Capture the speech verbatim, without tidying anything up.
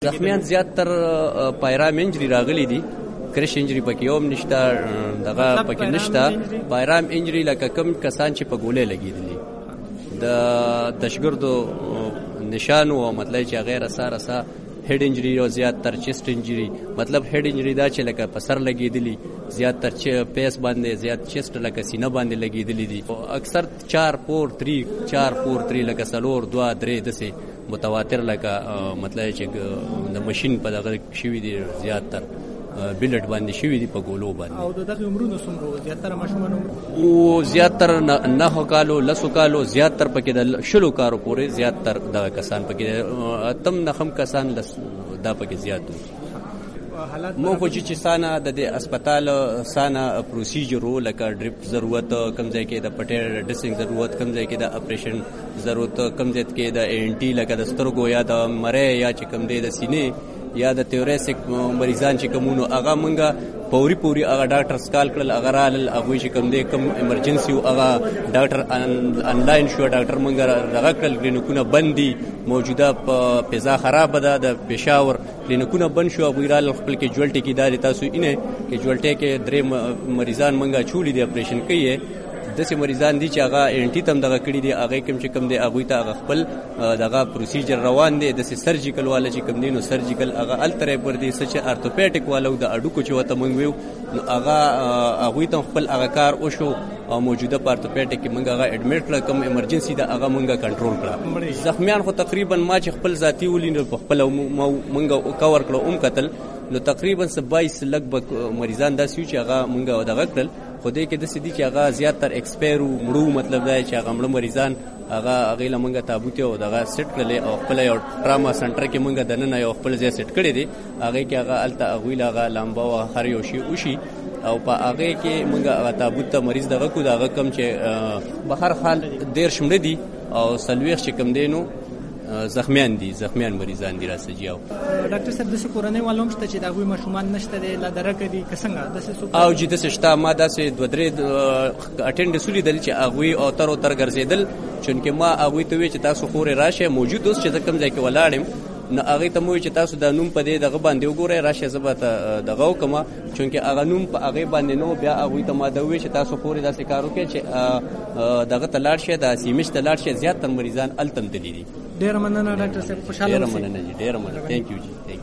زخمیان زیات تر پایرام انجری راغلي دي، کرش انجری پکې هم نشته، دغه پکې نشته. پایرام انجری لکه کم کسان چې په ګولې لګېدلي د دشګردو نشانو او مطلب چې غیر اسار اسا هډ انجری او زیات تر چیسټ انجری، مطلب هډ انجری دا چې لکه په سر لګېدلي، زیات تر چې پیس باندې، زیات چیسټ لکه سینه باندې لګېدلي دي. اکثر چار پور تری چار پور تری لکه سلور دوه درې دسې متواتر لکه مطلب چې د ماشين په دغه شوي دي، زیات تر بلټ باندې شوي دي په ګولو باندې. او دغه عمرونه څومره زیات تر ماشومان او زیات تر نه کالو لسو کالو، زیات تر پکې د شلو کارو پورې زیات تر دغه کسان پکې، اتم نخم کسان دا پکې زیات دي. مو خو چې سانه د دې اسپیټال سانه پروسیجر لکه ډریپ ضرورت، کم ځای کې د پټیر ډسینګ ضرورت، کم ځای کې د اپریشن ضرورت، کم ځای کې د ان ټي لکه د سترګو یا د مری یا چې کم دی د سینې یا د تیوریسک مریضان چې کومونو هغه مونږه پوري پوري هغه ډاکټر سکال کړل، هغه رال هغه چې کم دی کم ایمرجنسي او هغه ډاکټر انلاین شو، ډاکټر مونږه دغه کړل. کلینیکونه بند دي، موجوده په فضا خراب ده د پېښور، کلینیکونه بند شو. هغوی رال خپل کې جوړټې کې دا تاسو اینه کې جوړټې کې درې مریضان مونږه چولي دي، اپریشن کوي. داسې مریضان دي چې هغه انټي تم دغه کړي دي، هغه کوم چې کم دی هغوی ته هغه خپل دغه پروسیجر روان دی. داسې سرجیکل والا چې کم دی نو سرجیکل هغه الترې پر دي، څه چې ارتوپیډیک والا د اډوکو چې وته مونږ ویو نو هغه هغوی ته خپل هغه کار وشو او موجوده په ارتوپیډیک کې مونږ هغه اډمیټ کړه، کم ایمرجنسي ده هغه مونږه کنټرول کړه. زخمیان خو تقریبا ما چې خپل ذاتي ولینو په خپل مونږه کور کړو اوم قتل نو تقریبا بایس لګ مریضان داسې چې هغه مونږه دغه کړل. خو دې کې داسې دي چې هغه زیات تر ایکسپایرو مړو، مطلب دا چې هغه مړه مریضان هغه هغې له مونږه تابوت او دغه سیټ کړلې او خپل یو ټراما سنټر کې مونږه دننه یو خپل ځای سیټ کړی دی. هغې کې هغه هلته هغوی له هغه لامبه او هر یو شي وشي او په هغې کې مونږه هغه تابوت ته مریض دغه کړو. د هغه کم چې په هر حال دېرش مړه دي او څلوېښت چې کم دی نو زخمیان دي، زخمیان مریضان دي راسجي. او ډاکټر صاحب داسې کورنۍ والوم شته چې د هغوی ماشومان نشته دی، لا درکه دي که څنګه داسې څوک؟ او چې داسې شته، ما داسې دوه درې اټینډنس ولیدل چې هغوی اوتر اوتر ګرځېدل، چونکې ما هغوی ته وویل چې تاسو خورې راشئ، موجود اوس چې زه کوم ځای کې ولاړ یم نو هغې ته مو وویل چې تاسو دا نوم په دې دغه باندې وګورئ، راشئ زه به ته دغه وکړم، چونکې هغه نوم په هغې باندې نو. بیا هغوی ته ما دا وویل چې تاسو خورې داسې کار وکړئ چې دغه ته لاړ شئ، د سیمش ته لاړ شئ. زیات تر مریضان هلته تللي دي. ډېره مننه ډاکټر صاحب، خوشحاله اوسئ. ډېره مننه جي، ډېره مننه. تھینک یو جي.